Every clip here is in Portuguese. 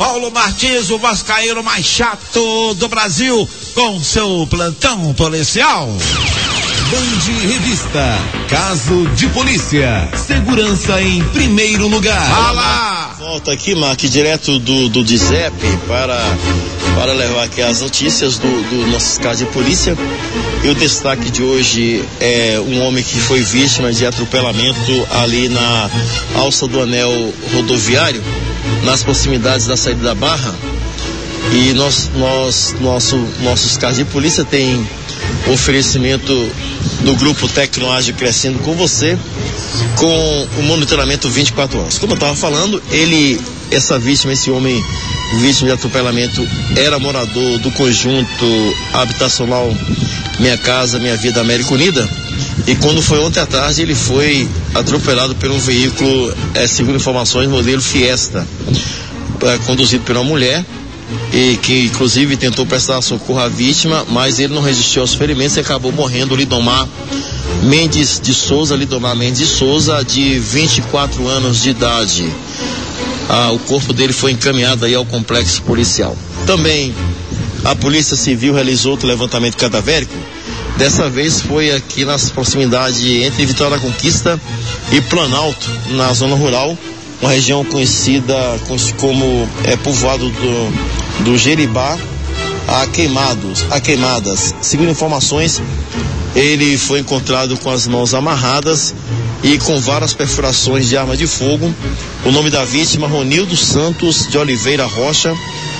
Paulo Martins, o vascaíno mais chato do Brasil, com seu plantão policial. Band Revista, caso de polícia, segurança em primeiro lugar. Fala! Volta aqui, Mark, direto do DIZEP para levar aqui as notícias do nossos casos de polícia. E o destaque de hoje é um homem que foi vítima de atropelamento ali na alça do anel rodoviário, nas proximidades da saída da Barra. E nossos casos de polícia tem oferecimento do grupo Tecnoágil Crescendo com você, com o monitoramento 24 horas. Como eu estava falando, esse homem vítima de atropelamento era morador do conjunto habitacional Minha Casa, Minha Vida América Unida, e quando foi ontem à tarde ele foi atropelado por um veículo, segundo informações, modelo Fiesta, conduzido por uma mulher, e que inclusive tentou prestar socorro à vítima, mas ele não resistiu aos ferimentos e acabou morrendo. Lidomar Mendes de Souza, de 24 anos de idade. O corpo dele foi encaminhado aí ao complexo policial. Também a Polícia Civil realizou outro levantamento cadavérico. Dessa vez foi aqui nas proximidades entre Vitória da Conquista e Planalto, na zona rural, uma região conhecida como povoado do Jeribá a Queimadas. Segundo informações, ele foi encontrado com as mãos amarradas e com várias perfurações de arma de fogo. O nome da vítima, Ronildo Santos de Oliveira Rocha.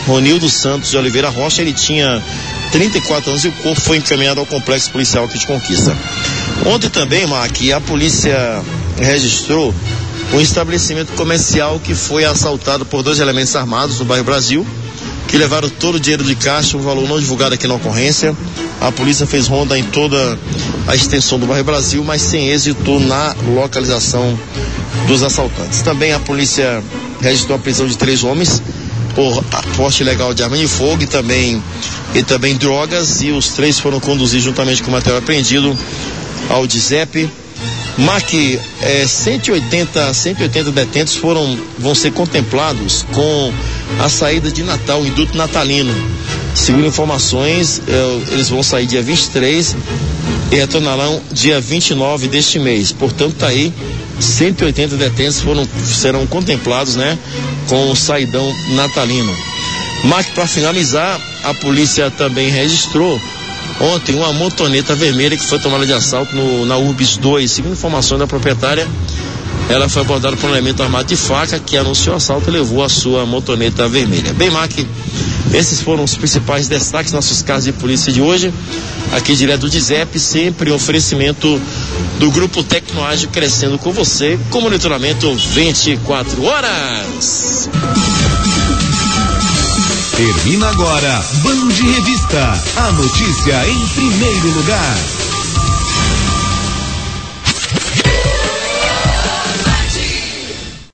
Ele tinha 34 anos e o corpo foi encaminhado ao complexo policial aqui de Conquista. Ontem também, Mark, a polícia registrou um estabelecimento comercial que foi assaltado por 2 elementos armados no bairro Brasil, que levaram todo o dinheiro de caixa, um valor não divulgado aqui na ocorrência. A polícia fez ronda em toda a extensão do bairro Brasil, mas sem êxito na localização dos assaltantes. Também a polícia registrou a prisão de 3 homens por porte ilegal de arma de fogo e também drogas, e os 3 foram conduzidos juntamente com o material apreendido ao DIZEP. Mark, 180 detentos vão ser contemplados com a saída de Natal, o induto natalino. Segundo informações, eles vão sair dia 23 e retornarão dia 29 deste mês. Portanto, tá aí, 180 detentos serão contemplados, né, com o saidão natalino. Mark, para finalizar, a polícia também registrou ontem uma motoneta vermelha que foi tomada de assalto na Urbis 2. Segundo informações da proprietária, ela foi abordada por um elemento armado de faca que anunciou o assalto e levou a sua motoneta vermelha. Bem, Mark, esses foram os principais destaques dos nossos casos de polícia de hoje, aqui direto do DIZEP, sempre oferecimento do grupo Tecnoágil Crescendo com você, com monitoramento 24 horas. Termina agora Band Revista, a notícia em primeiro lugar.